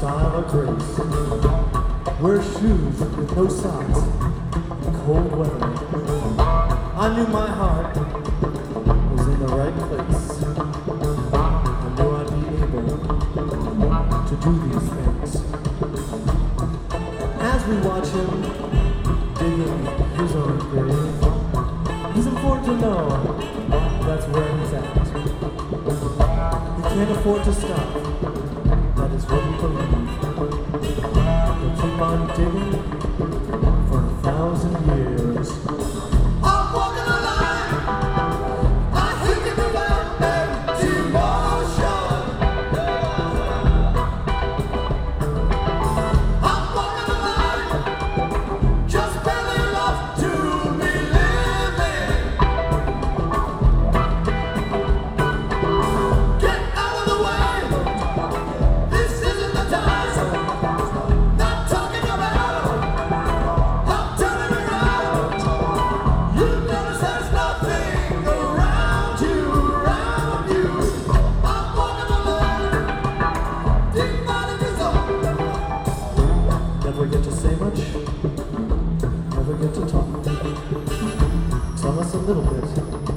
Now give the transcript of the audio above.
style or grace. Wear shoes with no socks in cold weather. I knew my heart was in the right place. I knew I'd be able to do these things. As we watch him digging his own grave, it's important to know that's where he's at. He can't afford to stop. That is what we believe. He'll keep on digging for 1,000 years. I'm walking a line. I think it's about empty motion. I'm walking a line, just barely enough to be living. Get out of the way. This isn't the time. Not talking about. I'm turning around. You notice there's nothing around you, around you. I'm walking alone, deep out of his own. Never get to say much, never get to talk. Tell us a little bit